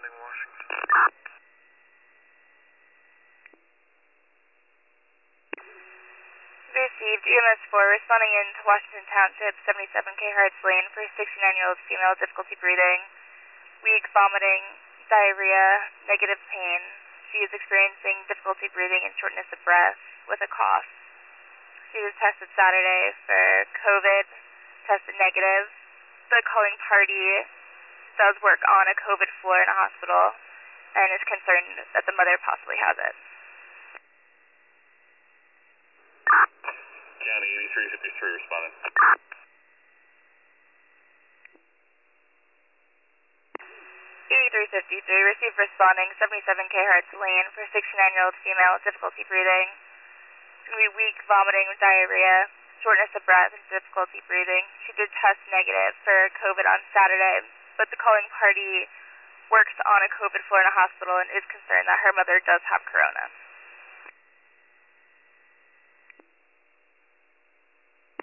responding Washington. Received EMS 4 responding into Washington Township, 77K Harts Lane for 69-year-old female, difficulty breathing, weak, vomiting, diarrhea, negative pain. She is experiencing difficulty breathing and shortness of breath with a cough. She was tested Saturday for COVID, tested negative. The calling party does work on a COVID floor in a hospital and is concerned that the mother possibly has it. County 8353 responding. 8353, received responding, 77K Harts Lane for 69-year-old female, difficulty breathing. It's going to be weak, vomiting, diarrhea, shortness of breath, and difficulty breathing. She did test negative for COVID on Saturday, but the calling party works on a COVID floor in a hospital and is concerned that her mother does have corona.